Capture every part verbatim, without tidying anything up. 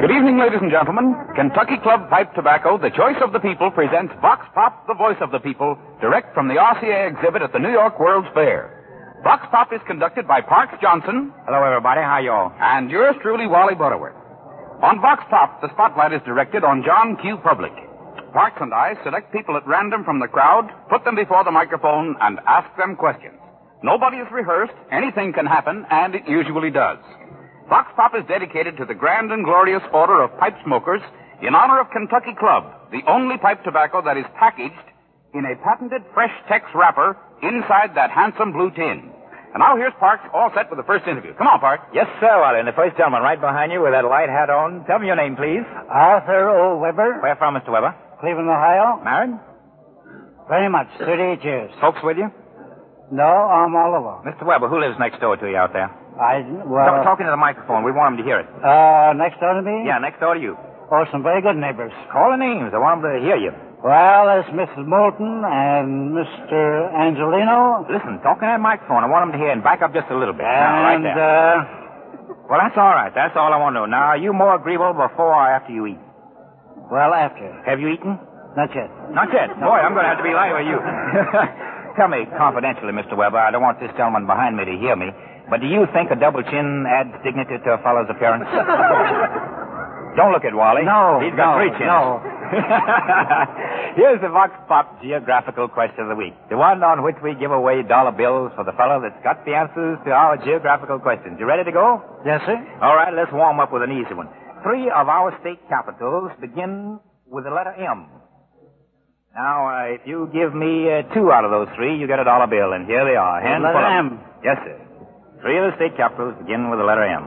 Good evening, ladies and gentlemen. Kentucky Club Pipe Tobacco, the choice of the people, presents Vox Pop, the voice of the people, direct from the R C A exhibit at the New York World's Fair. Vox Pop is conducted by Parks Johnson. Hello, everybody. How y'all? And yours truly, Wally Butterworth. On Vox Pop, the spotlight is directed on John Q. Public. Parks and I select people at random from the crowd, put them before the microphone, and ask them questions. Nobody is rehearsed, anything can happen, and it usually does. Vox Pop is dedicated to the grand and glorious order of pipe smokers in honor of Kentucky Club, the only pipe tobacco that is packaged in a patented Fresh Tex wrapper inside that handsome blue tin. And now here's Parks, all set for the first interview. Come on, Parks. Yes, sir, Wally. And the first gentleman right behind you with that light hat on. Tell me your name, please. Arthur O. Weber. Where from, Mister Weber? Cleveland, Ohio. Married? Very much. thirty-eight years. Folks with you? No, I'm all alone. Mister Weber, who lives next door to you out there? I, well... Talk, talking to the microphone. We want them to hear it. Uh, next door to me? Yeah, next door to you. Oh, some very good neighbors. Call the names. I want them to hear you. Well, there's Missus Moulton and Mister Angelino. Listen, talk in that microphone. I want them to hear and back up just a little bit. Now, right And, there. uh... Well, that's all right. That's all I want to know. Now, are you more agreeable before or after you eat? Well, after. Have you eaten? Not yet. Not yet. Boy, I'm going to have to be light with you. Tell me confidentially, Mister Weber, I don't want this gentleman behind me to hear me, but do you think a double chin adds dignity to a fellow's appearance? Don't look at Wally. No, He's got no, three chins. no. Here's the Vox Pop geographical question of the week, the one on which we give away dollar bills for the fellow that's got the answers to our geographical questions. You ready to go? Yes, sir. All right, let's warm up with an easy one. Three of our state capitals begin with the letter M. Now, uh, if you give me uh, two out of those three, you get a dollar bill, and here they are. With letter M. Yes, sir. Three of the state capitals begin with the letter M.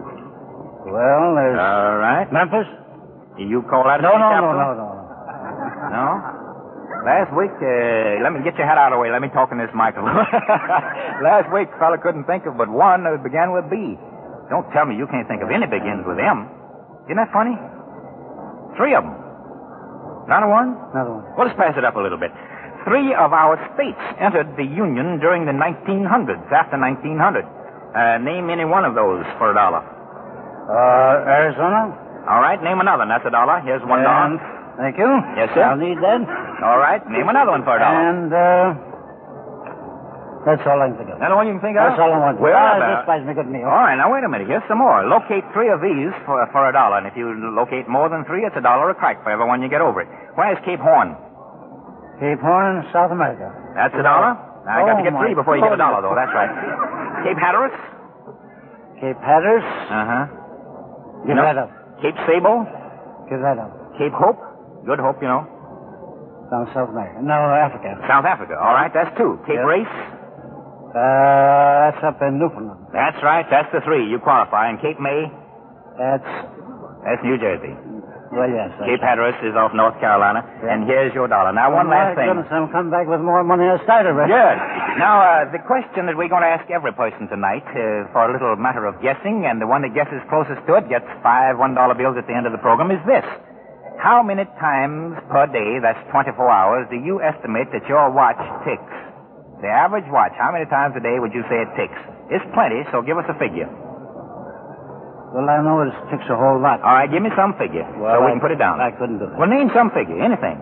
Well, there's... All right. Memphis? You call that a No, state no, no, capital? no, no. No? Last week, uh, let me get your head out of the way. Let me talk in this microphone. Last week, fella couldn't think of but one that began with B. Don't tell me you can't think of any begins with M. Isn't that funny? Three of them. Not a one? Another one. Well, let's pass it up a little bit. Three of our states entered the Union during the nineteen hundreds, after nineteen hundred. Uh, name any one of those for a dollar. Uh, Arizona? All right, name another, and that's a dollar. Here's one And, dollar. thank you. Yes, sir. I'll need that. All right, name another one for a dollar. And, uh... that's all I can think of. That all you can think of? That's all I want. Well, ah, uh, this buys me a good meal. all right, now wait a minute. Here's some more. Locate three of these for for a dollar, and if you locate more than three, it's a dollar a crack for every one you get over it. Where's Cape Horn? Cape Horn, South America. That's a dollar? Now, I got to Oh, get three my before you get a dollar, goodness. though. That's right. Cape Hatteras? Cape Hatteras. Uh-huh. Give No. that up. Cape Sable? Give that up. Cape Hope? Good Hope, you know. Down South America. No, Africa. South Africa. All right, that's two. Cape Yes. Race? Uh, that's up in Newfoundland. That's right. That's the three. You qualify. And Cape May? That's, That's New Jersey. well, yes. that's- Cape Hatteras is off North Carolina. Yeah. And here's your dollar. Now, one Oh, last my thing. goodness, I'm coming back with more money than I started with. Good. Now, uh, the question that we're going to ask every person tonight uh, for a little matter of guessing, and the one that guesses closest to it gets five one-dollar bills at the end of the program, is this. How many times per day, that's twenty-four hours, do you estimate that your watch ticks? The average watch, how many times a day would you say it ticks? It's plenty, so give us a figure. Well, I know it takes a whole lot. All right, give me some figure Well, so we I- can put it down. I couldn't do that. Well, name some figure, anything.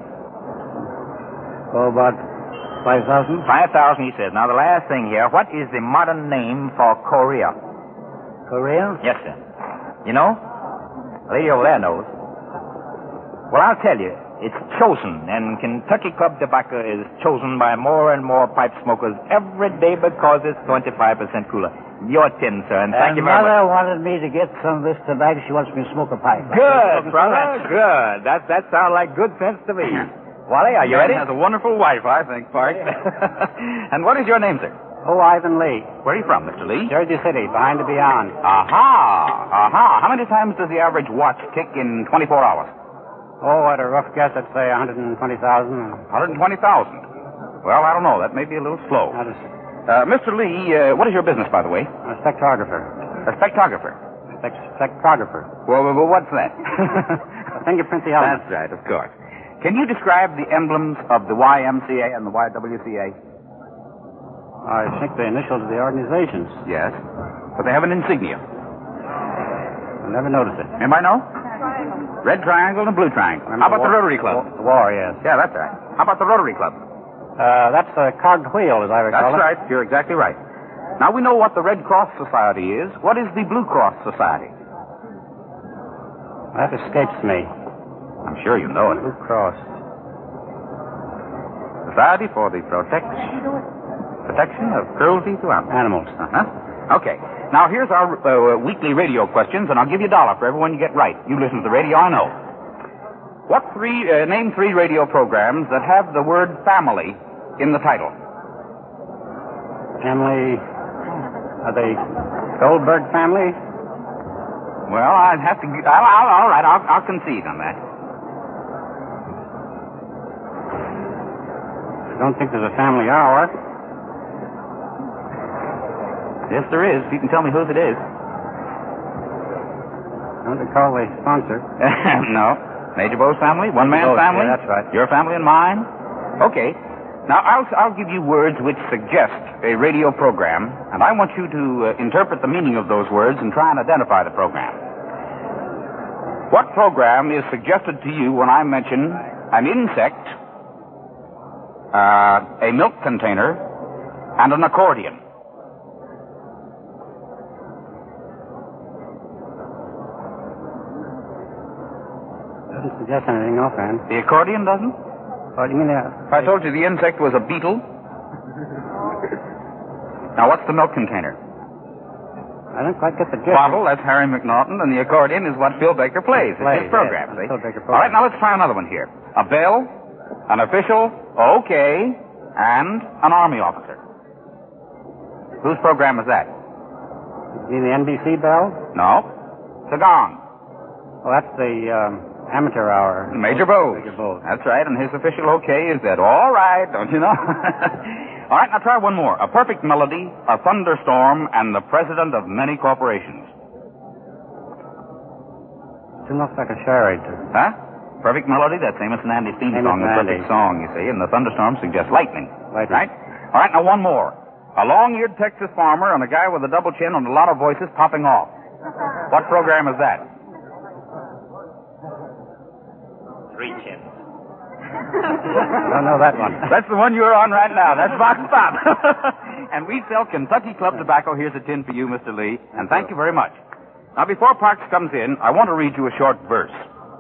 Oh, about five thousand? five thousand, he says. Now, the last thing here, what is the modern name for Korea? Korea? Yes, sir. You know? The lady over there knows. Well, I'll tell you. It's chosen, and Kentucky Club tobacco is chosen by more and more pipe smokers every day because it's twenty-five percent cooler. Your tin, sir, and thank and you very Mother much. wanted me to get some of this tobacco. She wants me to smoke a pipe. Good, brother, good. That, that sounds like good sense to me. Wally, are you ready? Has a wonderful wife, I think, Parks. And what is your name, sir? Oh, Ivan Lee. Where are you from, Mister Lee? Jersey City, behind the Beyond. Aha! Aha! How many times does the average watch tick in twenty-four hours? Oh, at a rough guess, I'd say one hundred twenty thousand. one hundred twenty thousand. Well, I don't know. That may be a little slow. Not a, Uh, Mister Lee, uh, what is your business, by the way? a spectrographer. A spectrographer. Spec- spectrographer. Well, well, well, what's that? A fingerprint the element. That's right, of course. Can you describe the emblems of the Y M C A and the Y W C A? I think the initials of the organizations. Yes. But they have an insignia. I never noticed it. Anybody know? Red triangle and blue triangle. How about the Rotary Club? The war, yes. Yeah, that's right. How about the Rotary Club? Uh, that's a cogged wheel, as I recall That's it. right. You're exactly right. Now, we know what the Red Cross Society is. What is the Blue Cross Society? That escapes me. I'm sure you know it. Blue Cross. Society for the Protection protection of Cruelty to Animals. Animals. Uh-huh. Okay. Now, here's our uh, weekly radio questions, and I'll give you a dollar for every one you get right. You listen to the radio, I know. What three, uh, name three radio programs that have the word family in the title? Family. Are they Goldberg family? Well, I'd have to... I'll, I'll, all right, I'll, I'll concede on that. I don't think there's a family hour. Yes, there is. You can tell me whose it is. I don't recall the sponsor. No. Major Bowes family? One-man Bowes, family? yeah, that's right. Your family and mine? Okay. Now, I'll, I'll give you words which suggest a radio program, and I want you to uh, interpret the meaning of those words and try and identify the program. What program is suggested to you when I mention an insect, uh, a milk container, and an accordion? Doesn't suggest anything offhand. The accordion doesn't? What do you mean? Uh, If I told you the insect was a beetle. Now, what's the milk container? I don't quite get the gist. Bottle, that's Harry McNaughton, and the accordion is what Phil Baker plays. It's Plays, his program, yes, see? Phil Baker All right, program. now let's try another one here. A bell, an official, okay, and an army officer. Whose program is that? You mean the N B C bell? No. The gong. Well, that's the um, amateur hour. Major Bowes. Major Bowes. That's right, and his official okay is that all right, don't you know? All right, now try one more. A perfect melody, a thunderstorm, and the president of many corporations. It's almost like a charade. Huh? Perfect melody, that's Amos and Andy's theme Amos song, the and perfect Andy. song, you see, and the thunderstorm suggests lightning. Lightning. Right? All right, now one more. A long-eared Texas farmer and a guy with a double chin and a lot of voices popping off. What program is that? Three chins. I don't know that one. That's the one you're on right now. That's Vox Pop. And we sell Kentucky Club tobacco. Here's a tin for you, Mister Lee. And thank you very much. Now, before Parks comes in, I want to read you a short verse.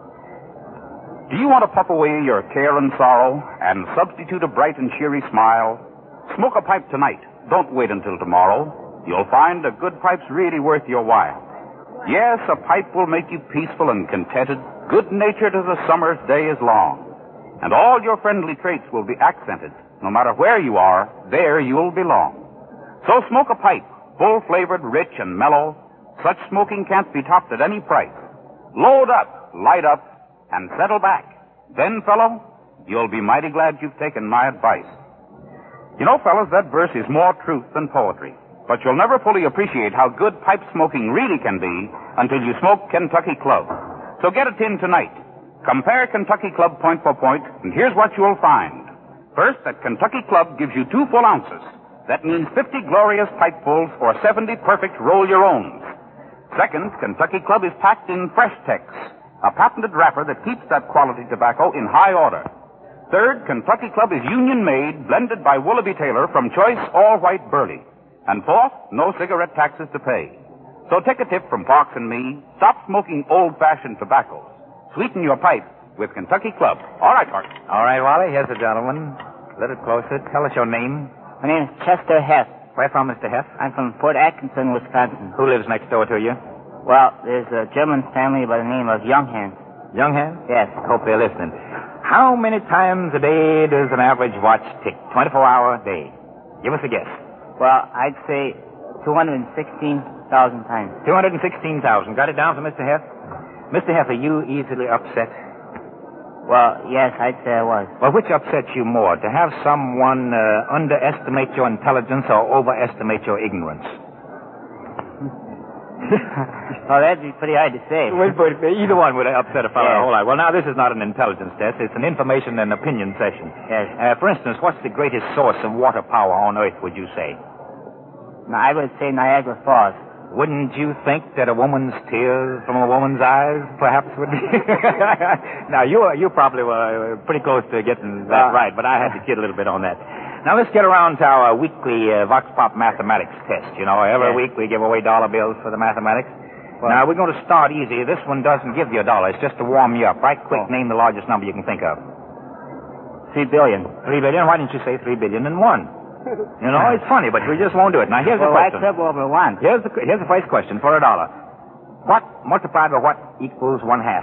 Do you want to puff away your care and sorrow and substitute a bright and cheery smile? Smoke a pipe tonight. Don't wait until tomorrow. You'll find a good pipe's really worth your while. Yes, a pipe will make you peaceful and contented, good-natured as a summer's day is long. And all your friendly traits will be accented. No matter where you are, there you'll belong. So smoke a pipe, full-flavored, rich, and mellow. Such smoking can't be topped at any price. Load up, light up, and settle back. Then, fellow, you'll be mighty glad you've taken my advice. You know, fellas, that verse is more truth than poetry. But you'll never fully appreciate how good pipe smoking really can be until you smoke Kentucky Club. So get a tin tonight. Compare Kentucky Club point for point, and here's what you'll find. First, that Kentucky Club gives you two full ounces. That means fifty glorious pipefuls or seventy perfect roll-your-owns. Second, Kentucky Club is packed in Fresh Tex, a patented wrapper that keeps that quality tobacco in high order. Third, Kentucky Club is union-made, blended by Willoughby Taylor from choice all-white burley. And fourth, no cigarette taxes to pay. So take a tip from Parks and me. Stop smoking old-fashioned tobaccos. Sweeten your pipe with Kentucky Club. All right, Parks. All right, Wally, here's the gentleman. A little closer. Tell us your name. My name is Chester Hess. Where from, Mister Heff? I'm from Fort Atkinson, Wisconsin. Who lives next door to you? Well, there's a German family by the name of Younghans. Younghans? Yes. Hope they're listening. How many times a day does an average watch tick? twenty-four hour day. Give us a guess. Well, I'd say two hundred sixteen thousand times. two hundred sixteen thousand. Got it down for Mister Heff? Mister Heff, are you easily upset? Well, yes, I'd say I was. Well, which upsets you more? To have someone uh, underestimate your intelligence or overestimate your ignorance? Well, that'd be pretty hard to say. Well, but either one would upset a fellow Yes. a whole lot. Well, now, this is not an intelligence test. It's an information and opinion session. Yes. Uh, for instance, what's the greatest source of water power on Earth, would you say? Now, I would say Niagara Falls. Wouldn't you think that a woman's tears from a woman's eyes perhaps would be... Now, you you probably were pretty close to getting that uh, right, but I had to kid a little bit on that. Now, let's get around to our weekly uh, Vox Pop mathematics test. You know, every yes. week we give away dollar bills for the mathematics. Well, now, we're going to start easy. This one doesn't give you a dollar. It's just to warm you up. Right quick, oh. Name the largest number you can think of. Three billion. Three billion? Why didn't you say three billion and one? You know, it's funny, but we just won't do it. Now, here's well, the question. Why triple over one? Here's the, here's the first question for a dollar. What multiplied by what equals one half?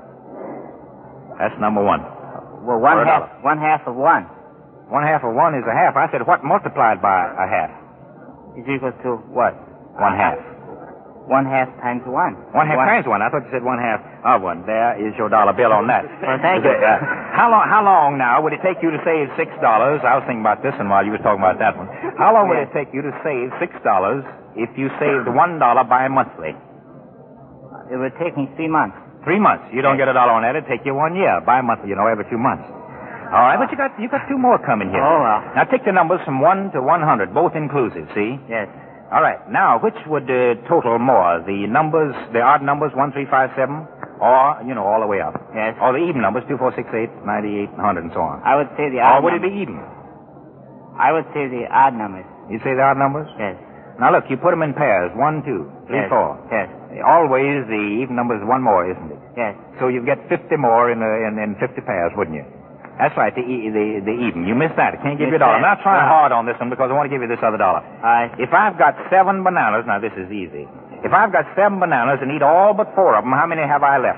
That's number one. Well, one half, one half of one. One half of one is a half. I said what multiplied by a half? Is equal to what? One half. One half times one. One half one. times one. I thought you said one half of one. There is your dollar bill on that. Well, thank you. Uh, how long? How long now would it take you to save six dollars? I was thinking about this one while you were talking about that one. How long would yeah. it take you to save six dollars if you saved one dollar bi-monthly? It would take me three months. Three months. You don't get a dollar on that. It'd take you one year. Bi-monthly, you know, every two months. All right, but you got you got two more coming here. Oh well. Now take the numbers from one to one hundred, both inclusive. See? Yes. All right. Now, which would uh, total more? The numbers, the odd numbers, one, three, five, seven, or, you know, all the way up? Yes. Or the even numbers, two, four, six, eight, ninety-eight, one hundred, and so on? I would say the odd Or would numbers. it be even? I would say the odd numbers. You say the odd numbers? Yes. Now, look, you put them in pairs. One, two, three, yes. four. Yes. Always the even number is one more, isn't it? Yes. So you get fifty more in, uh, in, in fifty pairs, wouldn't you? That's right, the, e- the, the even. You missed that. I can't give you a dollar. I'm not trying hard on this one because I want to give you this other dollar. Aye. If I've got seven bananas, now this is easy. If I've got seven bananas and eat all but four of them, how many have I left?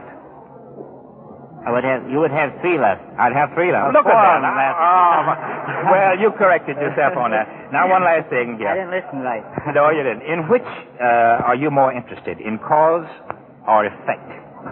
I would have, you would have three left. I'd have three left. Look Look at at that. that. Oh, well, you corrected yourself on that. Now, one last thing, I Jeff. didn't listen right. No, you didn't. In which uh, are you more interested, in cause or effect?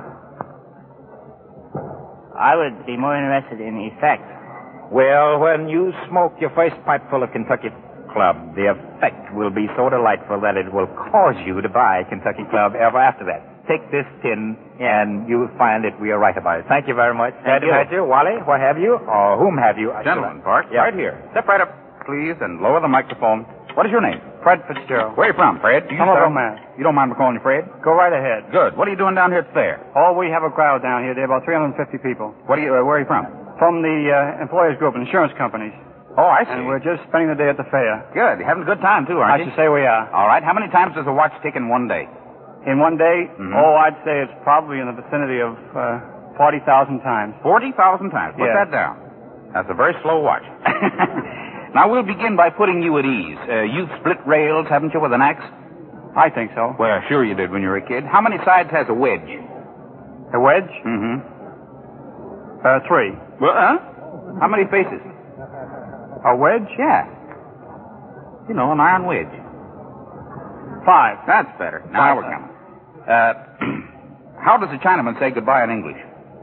I would be more interested in effect. Well, when you smoke your first pipeful of Kentucky Club, the effect will be so delightful that it will cause you to buy Kentucky Club ever after that. Take this tin, yeah. and you'll find that we are right about it. Thank you very much. Thank Glad to meet you. you. Wally, what have you? Or whom have you? Gentlemen, Park, yeah. right here. Step right up, please, and lower the microphone. What is your name? Fred Fitzgerald. Where are you from, Fred? Do you Somerville, sound- Mass. You don't mind me calling you Fred? Go right ahead. Good. What are you doing down here at the fair? Oh, we have a crowd down here. There are about three hundred fifty people. What are you? Uh, where are you from? From the uh, employers group, insurance companies. Oh, I see. And we're just spending the day at the fair. Good. You're having a good time, too, I aren't you? should say we are. All right. How many times does a watch tick in one day? In one day? Mhm. Oh, I'd say it's probably in the vicinity of uh, forty thousand times. forty thousand times. Put Yeah. that down. That's a very slow watch. Now, we'll begin by putting you at ease. Uh, you've split rails, haven't you, with an axe? I think so. Well, sure you did when you were a kid. How many sides has a wedge? A wedge? Mm-hmm. Uh, three. Well, huh? How many faces? A wedge? Yeah. You know, an iron wedge. Five. That's better. Now Five we're sides. coming. Uh, how does a Chinaman say goodbye in English?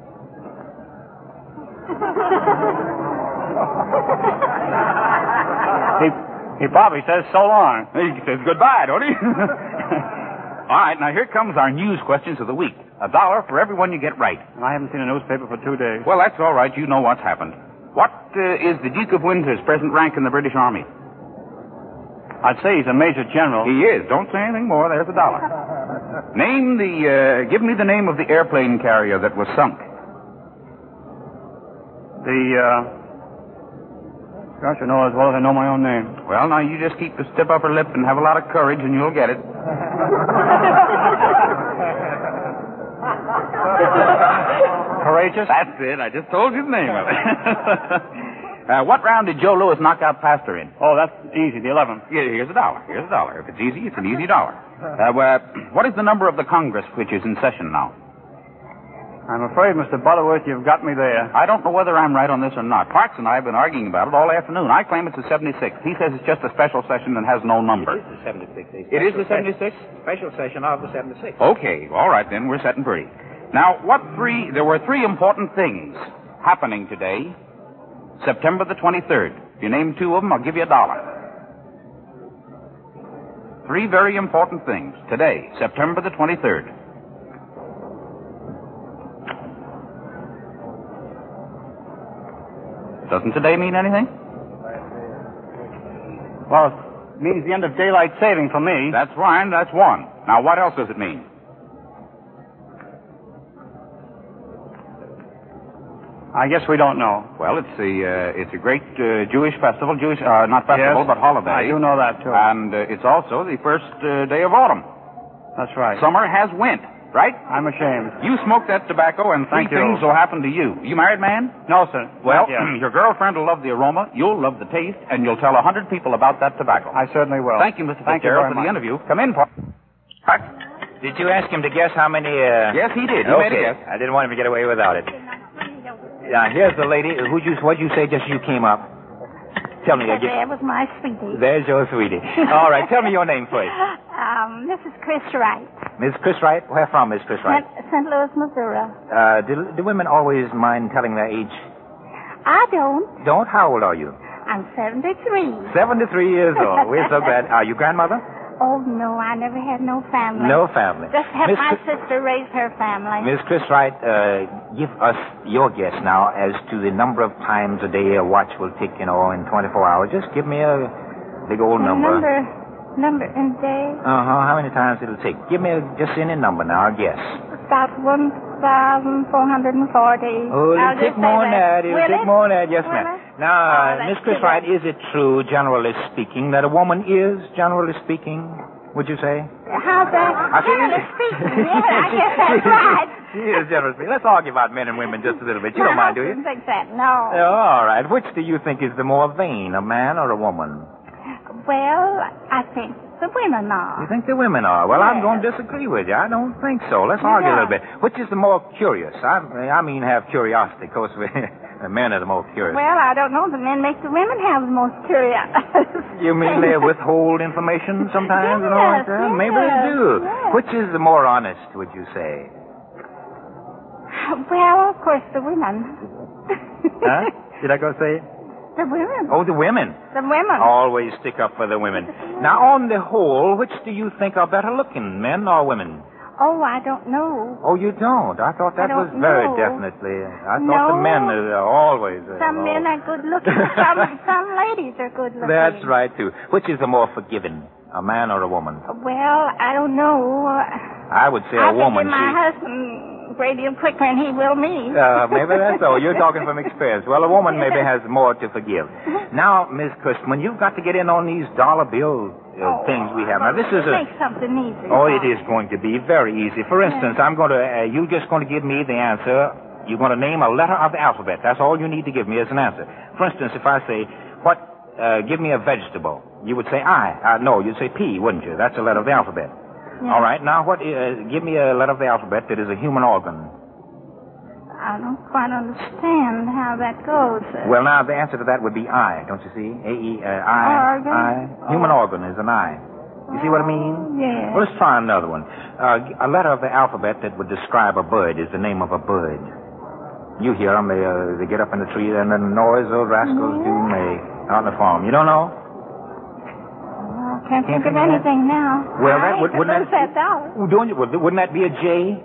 He, he probably says so long. He says goodbye, don't he? All right, now here comes our news questions of the week. A dollar for every one you get right. And I haven't seen a newspaper for two days. Well, that's all right. You know what's happened. What uh, is the Duke of Windsor's present rank in the British Army? I'd say he's a major general. He is. Don't say anything more. There's a dollar. Name the, uh, give me the name of the airplane carrier that was sunk. The, uh... Gosh, I know as well as I know my own name. Well, now you just keep the stiff upper lip and have a lot of courage and you'll get it. Courageous? That's it. I just told you the name of it. uh, what round did Joe Louis knock out Pastor in? Oh, that's easy, the eleventh. Here, here's a dollar. Here's a dollar. If it's easy, it's an easy dollar. Uh, well, what is the number of the Congress which is in session now? I'm afraid, Mister Butterworth, you've got me there. I don't know whether I'm right on this or not. Parks and I have been arguing about it all afternoon. I claim it's the seventy-sixth. He says it's just a special session and has no number. It is the seventy-sixth. It is the seventy-sixth? Special session of the seventy-sixth. Okay, all right then. We're setting pretty. Now, what three... There were three important things happening today, September the twenty-third. If you name two of them, I'll give you a dollar. Three very important things today, September the twenty-third. Doesn't today mean anything? Well, it means the end of daylight saving for me. That's fine. That's one. Now, what else does it mean? I guess we don't know. Well, it's a uh, it's a great uh, Jewish festival, Jewish uh, not festival, Yes, but holiday. I do know that, too. And uh, it's also the first uh, day of autumn. That's right. Summer has went, right? I'm ashamed. You smoke that tobacco, and three Thank you. things will happen to you. You married man? No, sir. Well, Not yet. your girlfriend will love the aroma, you'll love the taste, and you'll tell a hundred people about that tobacco. I certainly will. Thank you, Mister Thank you Fitzgerald, very for the much. interview. Come in, Paul. What? Did you ask him to guess how many, uh... Yes, he did. He okay. made a guess. I didn't want him to get away without it. Now, here's the lady. Who'd you, what'd you say just as you came up? Tell me again. There was my sweetie. There's your sweetie. All right, tell me your name first. Um, this is Chris Wright. Miss Chris Wright? Where from, Miss Chris Wright? Saint Louis, Missouri. Uh, do, do women always mind telling their age? I don't. Don't? How old are you? I'm seventy-three. seventy-three years old. We're so glad. Are you grandmother? Oh, no, I never had no family. No family. Just had Miss my Chris- sister raise her family. Miss Chris Wright, uh, give us your guess now as to the number of times a day a watch will tick, you know, in twenty-four hours. Just give me a big old The number. number, number in day, Uh-huh. How many times it'll tick? Give me a, just any number now, a guess. about one thousand four hundred forty. Oh, it'll I'll take just say more than that. It'll Will take it? more than that. Yes, Will ma'am. it? Now, Oh, uh, that's Miss Chris too Wright, bad. is it true, generally speaking, that a woman is, generally speaking, would you say? How's that? I see- Generally speaking, yeah, I guess that's right. She is generally speaking. Let's argue about men and women just a little bit. You don't My mind, do you? husband thinks that. No. Oh, all right. Which do you think is the more vain, a man or a woman? Well, I think the women You are. think the women are? Well, I'm Yes. going to disagree with you. I don't think so. Let's argue a little bit. Which is the more curious? I, I mean, have curiosity. Of course, we, the men are the most curious. Well, I don't know. The men make the women have the most curiosity. You mean they withhold information sometimes and all like that? Yes, Maybe they do. yes. Which is the more honest, would you say? Well, of course, the women. Huh? Did I go say? The women. Oh, the women. The women. Always stick up for the women. Now, on the whole, which do you think are better looking, men or women? Oh, I don't know. Oh, you don't? I thought that I was don't very know. definitely. I thought the No. men are always. Uh, Some men are good looking. Some some ladies are good looking. That's right, too. Which is the more forgiving, a man or a woman? Well, I don't know. I would say a I woman. forgive my she- husband a great deal quicker than he will me. Uh, maybe that's so. You're talking from experience. Well, a woman maybe has more to forgive. Now, Miss Christman, you've got to get in on these dollar bill uh, things we have. Now, this is a... Make something easy. Oh, it is going to be very easy. For instance, I'm going to... Uh, you're just going to give me the answer. You're going to name a letter of the alphabet. That's all you need to give me as an answer. For instance, if I say, what... Uh, give me a vegetable. You would say I. Uh, no, you'd say P, wouldn't you? That's a letter of the alphabet. Yeah. All right. Now, what? Uh, give me a letter of the alphabet that is a human organ. I don't quite understand how that goes. Well, now, the answer to that would be I, don't you see? A E, uh, I. Organ? I. Human organ is an I. You see what I mean? Yes. Well, let's try another one. Uh, a letter of the alphabet that would describe a bird is the name of a bird. You hear them. They, uh, they get up in the tree, and the noise those rascals do make out in the farm. You don't know? Well, I can't, Can't think of think of that? anything now. Well, that I would- hate to wouldn't lose that- that dollar. Oh, don't you? Well, wouldn't that be a J?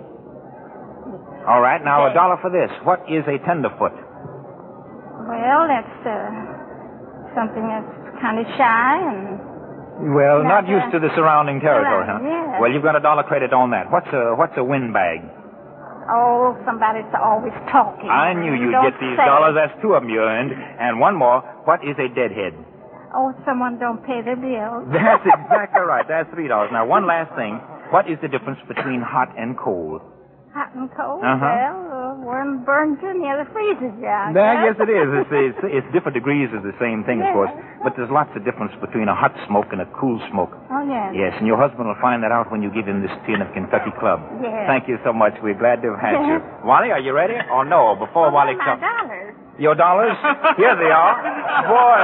All right. Now, a J. dollar for this. What is a tenderfoot? Well, that's uh, something that's kind of shy and... Well, Not not used to the surrounding territory, huh? Well, yes. Well, you've got a dollar credit on that. What's a what's a windbag? Oh, somebody's always talking. I knew you'd Don't get these say. dollars. That's two of them you earned. And one more. What is a deadhead? Oh, someone don't pay their bills. That's exactly right. That's three dollars. Now, one last thing. What is the difference between hot and cold? Hot and cold? Uh-huh. Well, uh, one burns you near the freezes you. I I guess. guess it is. It's, it's, it's different degrees of the same thing, of Yes. course. But there's lots of difference between a hot smoke and a cool smoke. Oh, yes. Yes, and your husband will find that out when you give him this tin of Kentucky Club. Yes. Thank you so much. We're glad to have had you. Yes. Wally, are you ready? Or no? Before Oh, Wally my comes. dollars. Your dollars? Here they are. Boy.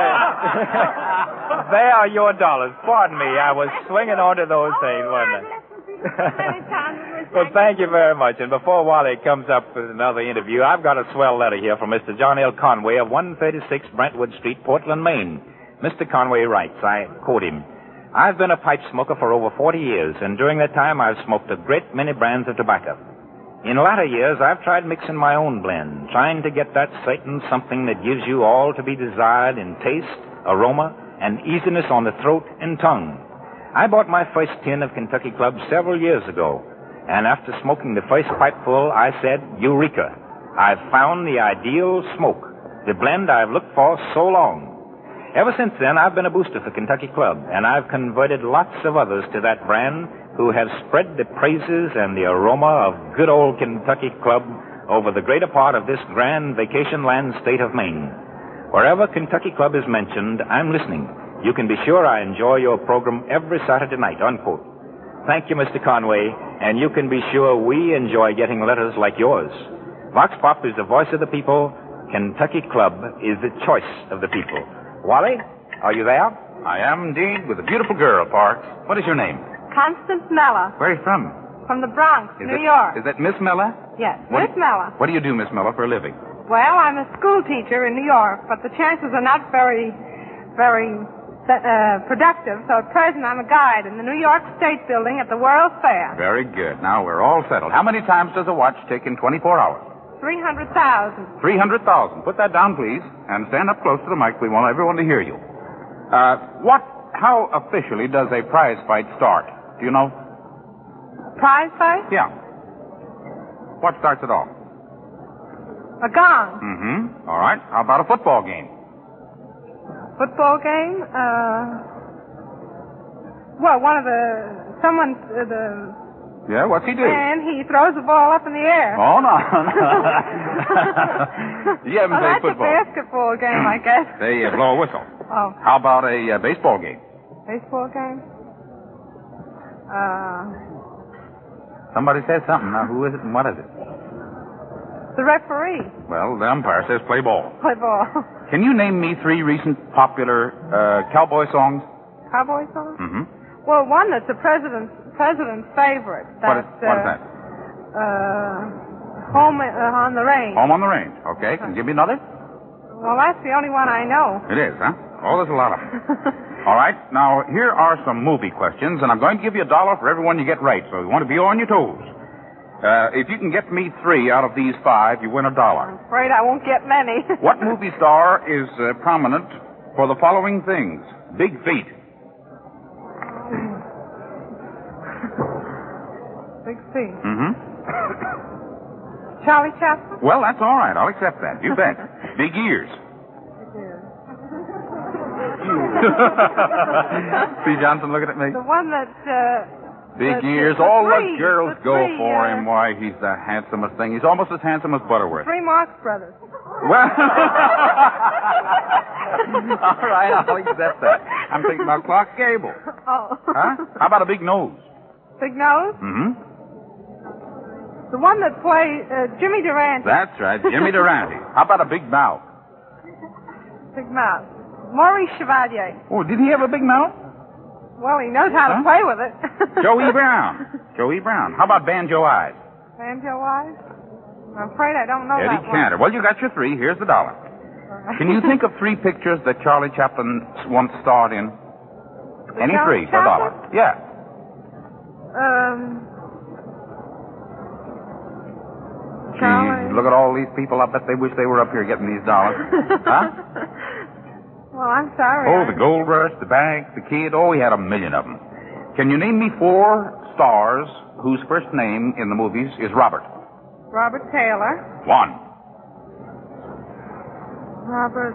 They are your dollars. Pardon me. I was swinging onto those things, Oh, wasn't I've I? listened to you so many times. Well, thank you very much. And before Wally comes up with another interview, I've got a swell letter here from Mister John L. Conway of one thirty-six Brentwood Street, Portland, Maine. Mister Conway writes, I quote him, I've been a pipe smoker for over forty years, and during that time I've smoked a great many brands of tobacco. In latter years, I've tried mixing my own blend, trying to get that certain something that gives you all to be desired in taste, aroma, and easiness on the throat and tongue. I bought my first tin of Kentucky Club several years ago, and after smoking the first pipeful, I said, Eureka! I've found the ideal smoke, the blend I've looked for so long. Ever since then, I've been a booster for Kentucky Club, and I've converted lots of others to that brand who have spread the praises and the aroma of good old Kentucky Club over the greater part of this grand vacation land state of Maine. Wherever Kentucky Club is mentioned, I'm listening. You can be sure I enjoy your program every Saturday night, unquote. Thank you, Mister Conway, and you can be sure we enjoy getting letters like yours. Vox Pop is the voice of the people. Kentucky Club is the choice of the people. Wally, are you there? I am indeed, with a beautiful girl, Parks. What is your name? Constance Mella. Where are you from? From the Bronx, Is New it, York. Is that Miss Miller? Yes, What Miss do- Mella. What do you do, Miss Miller, for a living? Well, I'm a school teacher in New York, but the chances are not very, very uh, productive. So at present, I'm a guide in the New York State Building at the World's Fair. Very good. Now we're all settled. How many times does a watch take in twenty-four hours? Three hundred thousand. three hundred thousand. Put that down, please, and stand up close to the mic. We want everyone to hear you. Uh, what, how officially does a prize fight start? Do you know? Prize fight? Yeah. What starts it off? A gong. Mm-hmm. All right. How about a football game? Football game? Uh, well, one of the, someone, uh, the Yeah, what's he do? man, he throws the ball up in the air. Oh, no, no. You haven't Well, played that's football. a basketball game, I guess. They uh, blow a whistle. Oh, How about a uh, baseball game? baseball game? Uh, Somebody says something. Now, who is it and what is it? the referee. Well, the umpire says play ball. Play ball. Can you name me three recent popular uh, cowboy songs? Cowboy song? Mm-hmm. Well, one that's a president's president's favorite. What is, That's, what is uh, that? Uh, home uh, on the range. Home on the Range. Okay. Can you give me another? Well, that's the only one I know. It is, huh? Oh, there's a lot of them. All right. Now, here are some movie questions, and I'm going to give you a dollar for every one you get right, so you want to be on your toes. Uh, if you can get me three out of these five, you win a dollar. I'm afraid I won't get many. What movie star is uh, prominent for the following things? Big feet. Big C. Mm-hmm. Charlie Chaplin? Well, that's all right. I'll accept that. You bet. Big ears. See Johnson looking at me? The one that, uh... Big the, ears. the All three, the girls the go three, for uh, him. Why, he's the handsomest thing. He's almost as handsome as Butterworth. Three Marx Brothers. Well, all right, I'll accept that. I'm thinking about Clark Gable. Oh. Huh? How about a big nose? Big Nose? Mm-hmm. The one that played uh, Jimmy Durante. That's right, Jimmy Durante. How about a big mouth? Big Mouth. Maurice Chevalier. Oh, did he have a big mouth? Well, he knows how Huh? to play with it. Joey Brown. Joey Brown. How about Banjo Eyes? Banjo Eyes? I'm afraid I don't know Eddie that Cantor. Well, you got your three. Here's the dollar. one. Can you think of three pictures that Charlie Chaplin once starred in? Any Charlie three for a dollar. Chaplin? Yeah. Um... Gee, Charlie. look at all these people. I bet they wish they were up here getting these dollars. Huh? Well, I'm sorry. Oh, I- the Gold Rush, the bank, the kid. Oh, he had a million of them. Can you name me four stars whose first name in the movies is Robert? Robert Taylor. One. Robert...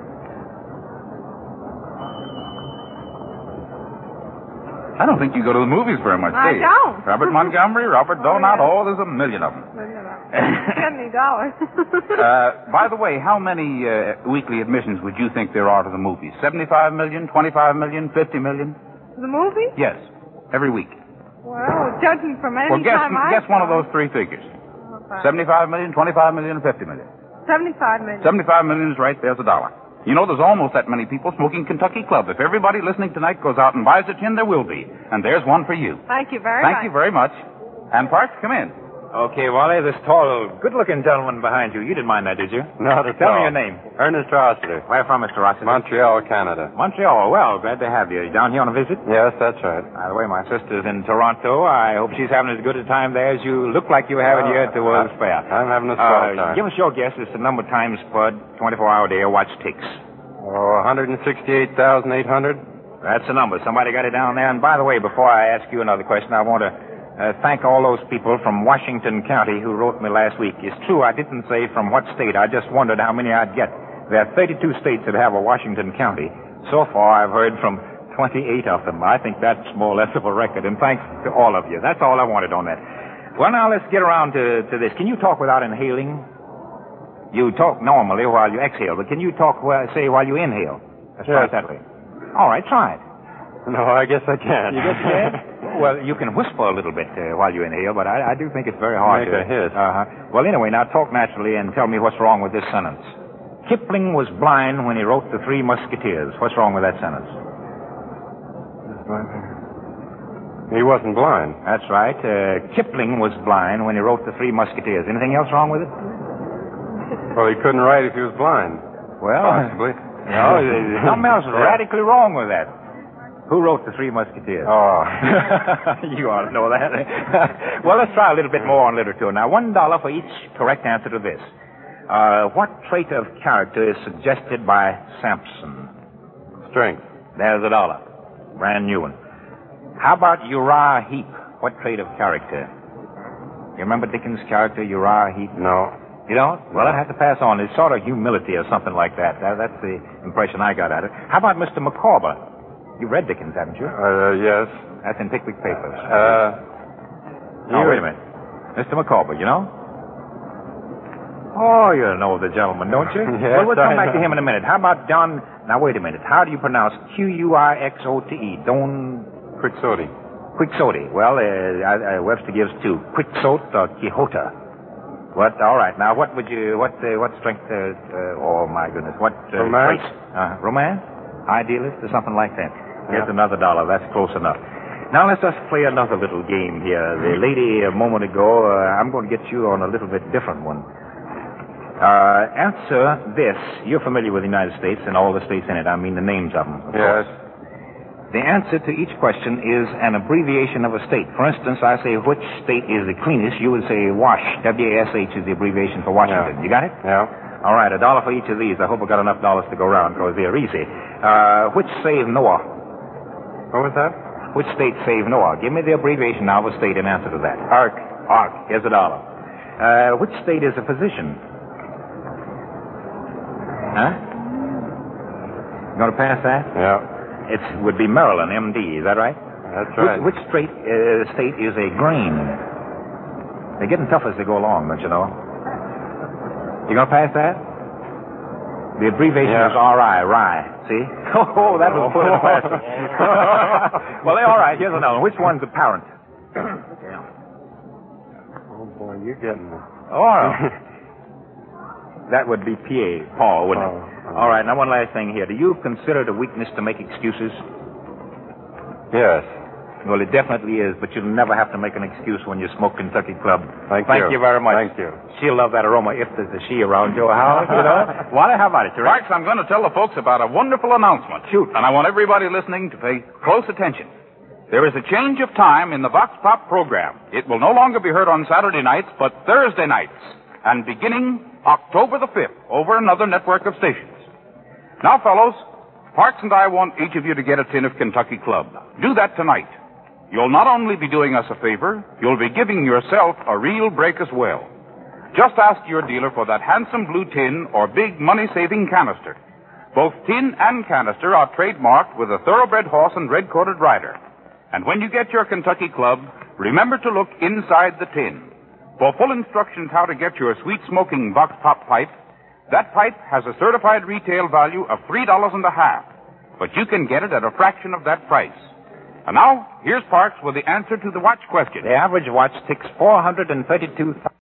I don't think you go to the movies very much, I do you? don't. Robert Montgomery, Robert Oh, Donat. yeah. Oh, there's a million of them. Get any dollars. Uh, by the way, how many uh, weekly admissions would you think there are to the movies? seventy-five million, twenty-five million, fifty million? The movie? Yes, every week. Well, judging from any Well, guess, time I guess one of saw those three figures. it. seventy-five million, twenty-five million, fifty million. seventy-five million. seventy-five million is right. There's a dollar. You know, there's almost that many people smoking Kentucky Club. If everybody listening tonight goes out and buys a tin, there will be. And there's one for you. Thank you very Thank much. you very much. And Parks, come in. Okay, Wally, this tall, good-looking gentleman behind you. You didn't mind that, did you? Not at Tell all. me your name. Ernest Rossiter. Where from, Mister Rossiter? Montreal, Canada. Montreal. Well, glad to have you. You down here on a visit? Yes, that's right. By the way, my sister's in Toronto. I hope she's having as good a time there as you look like you're having here at the World's Uh, Fair. I'm having a swell Uh, time. give us your guess as to the number of times Spud, twenty-four hour day, a watch ticks. Oh, one hundred sixty-eight thousand eight hundred. That's the number. Somebody got it down there. And by the way, before I ask you another question, I want to uh, thank all those people from Washington County who wrote me last week. It's true, I didn't say from what state. I just wondered how many I'd get. There are thirty-two states that have a Washington County. So far, I've heard from twenty-eight of them. I think that's more or less of a record. And thanks to all of you. That's all I wanted on that. Well, now let's get around to, to this. Can you talk without inhaling? You talk normally while you exhale, but can you talk, well, say, while you inhale? Let's try it that way. All right, try it. No, I guess I can't. You guess you can? Well, you can whisper a little bit uh, while you inhale, but I, I do think it's very hard Make to... a hiss. Uh-huh. Well, anyway, now talk naturally and tell me what's wrong with this sentence. Kipling was blind when he wrote The Three Musketeers. What's wrong with that sentence? He wasn't blind. That's right. Uh, Kipling was blind when he wrote The Three Musketeers. Anything else wrong with it? Well, he couldn't write if he was blind. Well, Possibly. no, something else is radically wrong with that. Who wrote The Three Musketeers? Oh. You ought to know that. Well, let's try a little bit more on literature. Now, one dollar for each correct answer to this. Uh, what trait of character is suggested by Samson? Strength. There's a dollar. Brand new one. How about Uriah Heep? What trait of character? You remember Dickens' character, Uriah Heep? No. You don't? Well, I have to pass on. It's sort of humility or something like that. that. That's the impression I got at it. How about Mister Micawber? You've read Dickens, haven't you? Uh, yes. That's in Pickwick Papers. Uh, oh, wait a minute. Mister Micawber, you know? Oh, you know the gentleman, don't you? Yes, well, we'll come I back to know. him in a minute. How about John... Now, wait a minute. How do you pronounce Q U I X O T E? Don... Quixote. Quixote. Well, uh, uh, Webster gives two. Quixote or Quixote. What? All right. Now, what would you... What uh, what strength... Uh, uh, oh, my goodness. What... Uh, Romance? trait? Uh, romance? Idealist or something like that. Yeah. Here's another dollar. That's close enough. Now, let's just play another little game here. The lady a moment ago, uh, I'm going to get you on a little bit different one. Uh, answer this. You're familiar with the United States and all the states in it. I mean the names of them. Of Yes. course. The answer to each question is an abbreviation of a state. For instance, I say, which state is the cleanest? You would say WASH. W A S H is the abbreviation for Washington. Yeah. You got it? Yeah. All right, a dollar for each of these. I hope I got enough dollars to go around because they're easy. Uh, which saved Noah? What was that? Which state saved Noah? Give me the abbreviation now of a state in answer to that. Ark. Ark. Here's a dollar. Uh, which state is a physician? Huh? You going to pass that? Yeah. It would be Maryland, M D. Is that right? That's right. Which, which straight, uh, state is a grain? They're getting tough as they go along, don't you know? You going to pass that? The abbreviation Yeah. is R I, rye. See? Oh, that was put in fast. Well, all right. Here's another one. Which one's a parent? Oh, boy, you're getting it. Oh. That would be P A, Paul, wouldn't it? Oh, oh. All right, now one last thing here. Do you consider it a weakness to make excuses? Yes. Well, it definitely is, but you'll never have to make an excuse when you smoke Kentucky Club. Thank Thank you. you very much. Thank you. She'll love that aroma if there's a she around your house, you know. Wally, how about it, Terry? Parks, I'm going to tell the folks about a wonderful announcement. Shoot. And I want everybody listening to pay close attention. There is a change of time in the Vox Pop program. It will no longer be heard on Saturday nights, but Thursday nights. And beginning October the fifth, over another network of stations. Now, fellows, Parks and I want each of you to get a tin of Kentucky Club. Do that tonight. You'll not only be doing us a favor, you'll be giving yourself a real break as well. Just ask your dealer for that handsome blue tin or big money-saving canister. Both tin and canister are trademarked with a thoroughbred horse and red-coated rider. And when you get your Kentucky Club, remember to look inside the tin. For full instructions how to get your sweet smoking Vox Pop pipe, that pipe has a certified retail value of three dollars and a half, but you can get it at a fraction of that price. And now, here's Parks with the answer to the watch question. The average watch ticks four hundred thirty-two thousand.